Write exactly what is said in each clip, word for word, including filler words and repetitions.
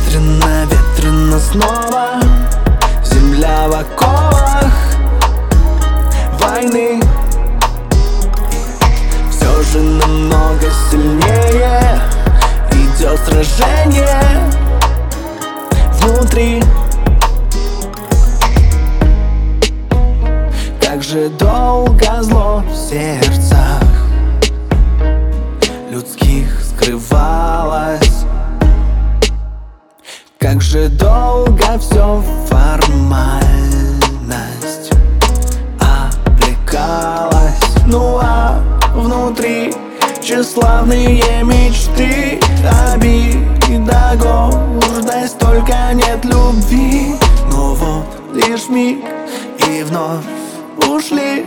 Ветрено, ветрено снова, земля в оковах войны. Все же намного сильнее идет сражение внутри. Как же долго зло в сердцах людских скрывалось, как же долго все формальность облекалась. Ну а внутри тщеславные мечты, обида, гордость, только нет любви. Но вот лишь миг, и вновь ушли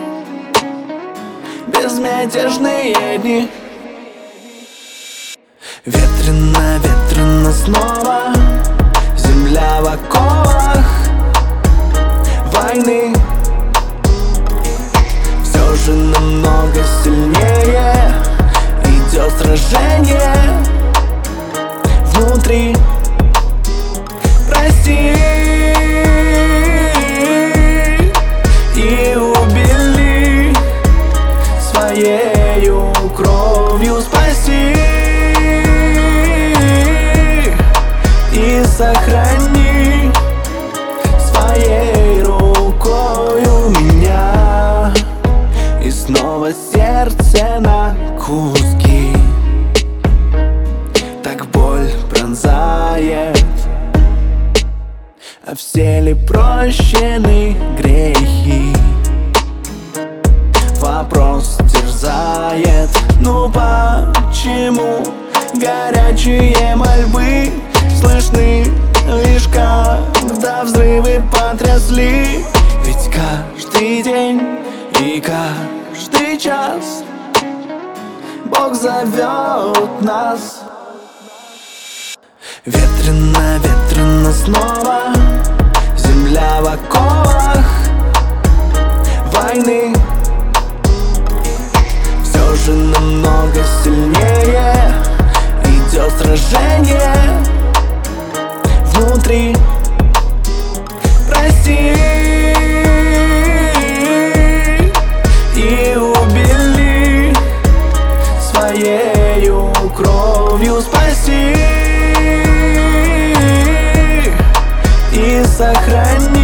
безмятежные дни. Ветрено, ветрено снова, земля в оковах войны. Все же намного сильнее идет сражение внутри. Прости и убили своею кровью, спаси и сохрани своей рукою меня. И снова сердце на куски, так боль пронзает. А все ли прощены грехи? Вопрос терзает. Ну почему горячие мольбы слышны лишь когда взрывы потрясли? Ведь каждый день и каждый час Бог зовет нас. Ветрено, ветрено снова, земля в оковах войны. Все же намного сильнее идет сражение внутри. Прости и убили своею кровью, спаси и сохрани